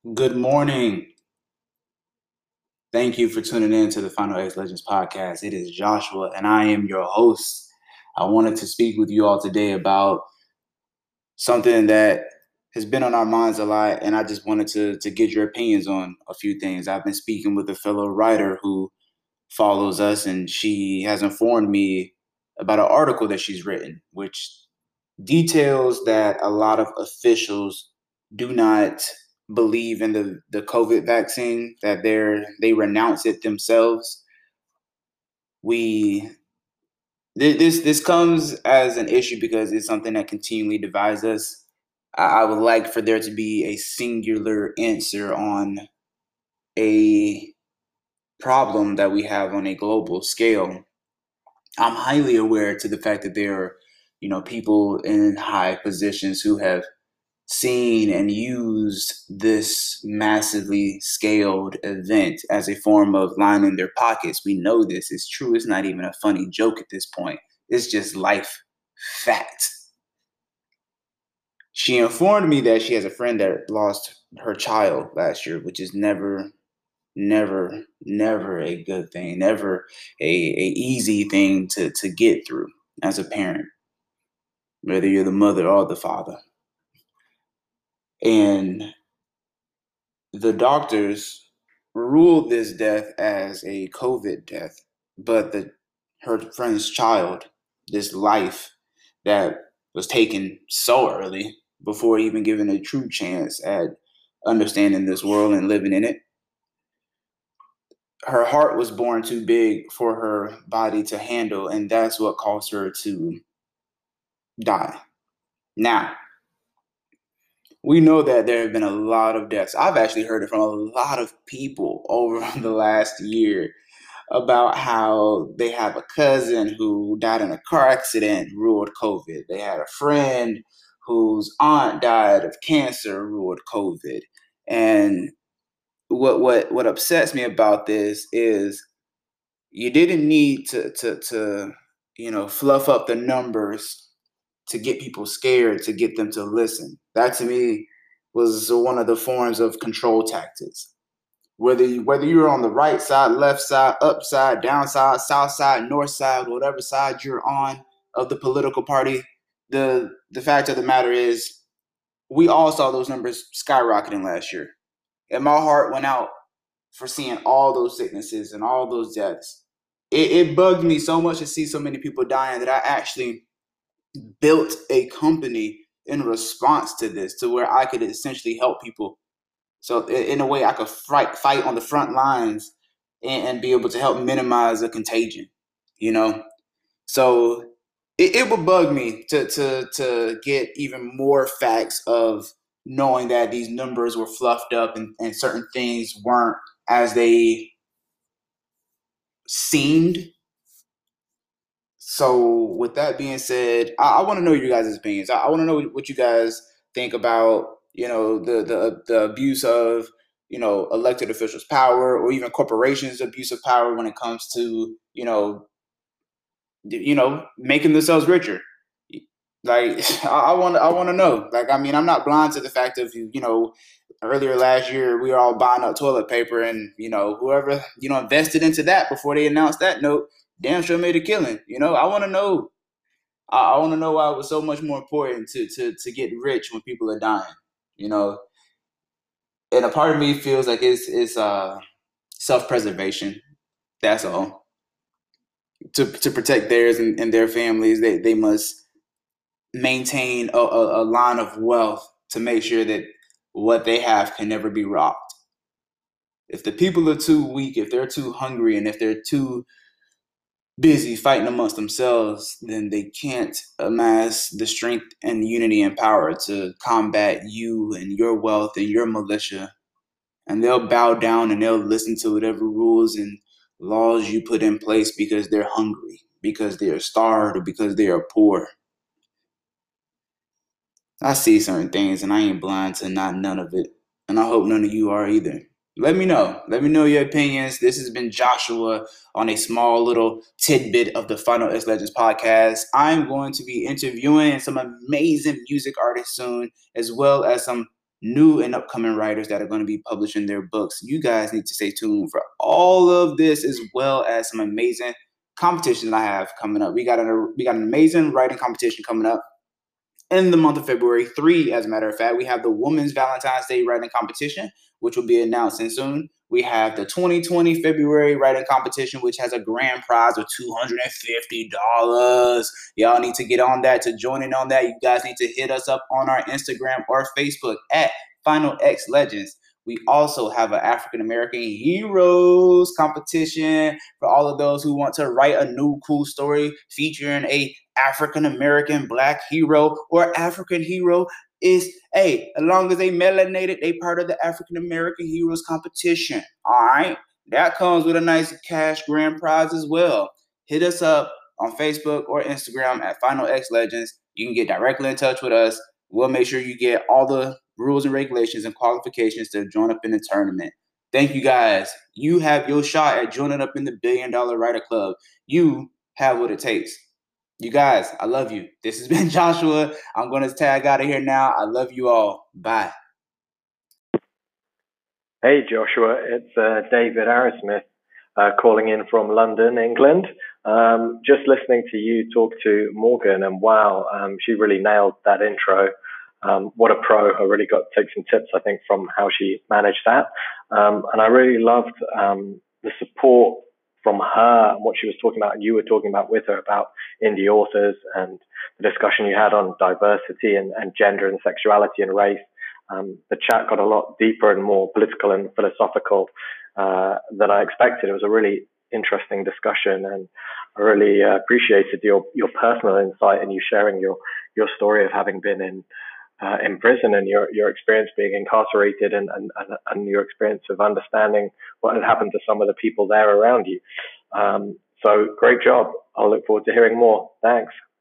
Good morning. Thank you for tuning in to the Final X Legends podcast. It is Joshua, and I am your host. I wanted to speak with you all today about something that has been on our minds a lot, and I just wanted to get your opinions on a few things. I've been speaking with a fellow writer who follows us, and she has informed me about an article that she's written, which details that a lot of officials do not believe in the COVID vaccine, that they renounce it themselves. We this comes as an issue because it's something that continually divides us. I would like for there to be a singular answer on a problem that we have on a global scale. I'm highly aware to the fact that there are, people in high positions who have seen and used this massively scaled event as a form of lining their pockets. We know this is true. It's not even a funny joke at this point. It's just life fact. She informed me that she has a friend that lost her child last year, which is never a good thing, never a easy thing to get through as a parent, whether you're the mother or the father. And the doctors ruled this death as a COVID death, but her friend's child, this life that was taken so early before even given a true chance at understanding this world and living in it, her heart was born too big for her body to handle, and that's what caused her to die. Now, we know that there have been a lot of deaths. I've actually heard it from a lot of people over the last year about how they have a cousin who died in a car accident, ruled COVID. They had a friend whose aunt died of cancer, ruled COVID. And what upsets me about this is you didn't need to fluff up the numbers to get people scared, to get them to listen. That to me was one of the forms of control tactics. Whether you're on the right side, left side, up side, down side, south side, north side, whatever side you're on of the political party, the fact of the matter is we all saw those numbers skyrocketing last year. And my heart went out for seeing all those sicknesses and all those deaths. It bugged me so much to see so many people dying that I actually built a company in response to this, to where I could essentially help people. So in a way, I could fight on the front lines and be able to help minimize the contagion. So it would bug me to get even more facts of knowing that these numbers were fluffed up and certain things weren't as they seemed. So with that being said, I want to know your guys' opinions. I want to know what you guys think about, the abuse of, elected officials' power, or even corporations' abuse of power when it comes to, making themselves richer. Like I want to know. Like, I mean, I'm not blind to the fact of, earlier last year we were all buying up toilet paper, and whoever invested into that before they announced that note damn sure made a killing. I want to know. I want to know why it was so much more important to get rich when people are dying. You know, and a part of me feels like it's self-preservation. That's all. To protect theirs and their families, they must maintain a line of wealth to make sure that what they have can never be robbed. If the people are too weak, if they're too hungry, and if they're too busy fighting amongst themselves, then they can't amass the strength and unity and power to combat you and your wealth and your militia. And they'll bow down and they'll listen to whatever rules and laws you put in place because they're hungry, because they're starved, or because they are poor. I see certain things and I ain't blind to not none of it. And I hope none of you are either. Let me know. Let me know your opinions. This has been Joshua on a small little tidbit of the Final X Legends podcast. I'm going to be interviewing some amazing music artists soon, as well as some new and upcoming writers that are going to be publishing their books. You guys need to stay tuned for all of this, as well as some amazing competition I have coming up. We got an amazing writing competition coming up in the month of February. 3, as a matter of fact. We have the Women's Valentine's Day Writing Competition, which will be announcing soon. We have the 2020 February Writing Competition, which has a grand prize of $250. Y'all need to get on that. To join in on that, you guys need to hit us up on our Instagram or Facebook at Final X Legends. We also have an African American Heroes competition for all of those who want to write a new cool story featuring a African American Black hero or African hero. Is, hey, as long as they melanated, they part of the African American Heroes competition. All right, that comes with a nice cash grand prize as well. Hit us up on Facebook or Instagram at Final X Legends. You can get directly in touch with us. We'll make sure you get all the rules and regulations and qualifications to join up in the tournament. Thank you guys. You have your shot at joining up in the $1 Billion Writer Club. You have what it takes. You guys, I love you. This has been Joshua. I'm going to tag out of here now. I love you all. Bye. Hey, Joshua. It's David Arrowsmith calling in from London, England. Just listening to you talk to Morgan, and wow, she really nailed that intro. What a pro. I really got to take some tips, I think, from how she managed that. And I really loved the support from her and what she was talking about, and you were talking about with her about indie authors and the discussion you had on diversity and gender and sexuality and race. The chat got a lot deeper and more political and philosophical than I expected. It was a really interesting discussion, and I really appreciated your personal insight and you sharing your story of having been in prison and your experience being incarcerated and your experience of understanding what had happened to some of the people there around you. So great job. I'll look forward to hearing more. Thanks.